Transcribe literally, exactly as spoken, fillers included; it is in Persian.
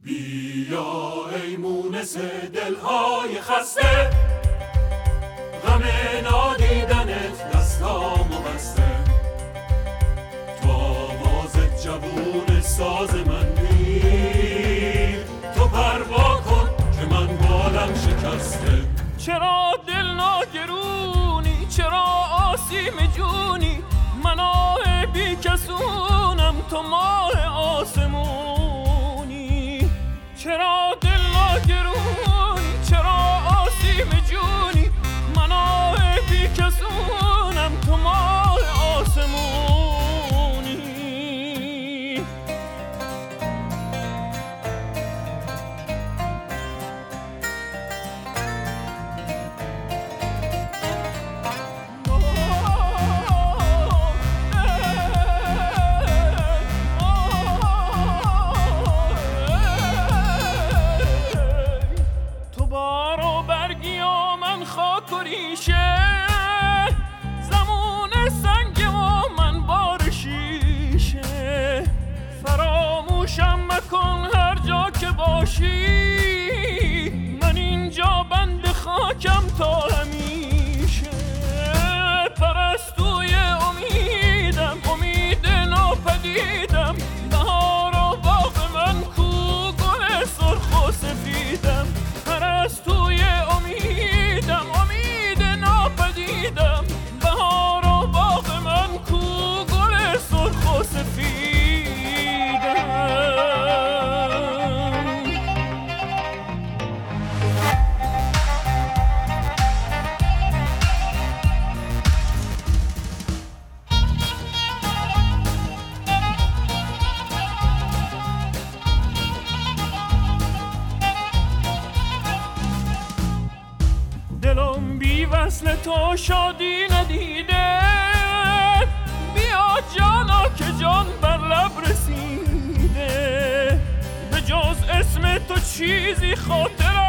بیا ای مونس دلهای خسته، غم نادیدنت دستامو بسته. تو آواز جوون ساز من گیر، تو پروا کن که من بالم شکسته. چرا دل ناگرونی، چرا آسیم جونی، من آه بی کسونم تو ماه آسمونی. چرا دل ناگرونی، چرا آسیم جونی، من آه بی کسونم تو ماه آسمونی. زمون سنگ و من بار شیشه، فراموشم مکن هر جا که باشی، من اینجا بند خاکم تا همیشه. پرستوی امیدم، امید ناپدیدم، بهار و باغ من کو گل سرخ و سفیدم. پرستوی امیدم، امید ناپدیدم، بهار و باغ من کو گل سرخ و سفیدم. دلم بی وصل تو شادی ندیده، بیا جانا که جان بر لب رسیده، به جز اسم تو چیزی خاطر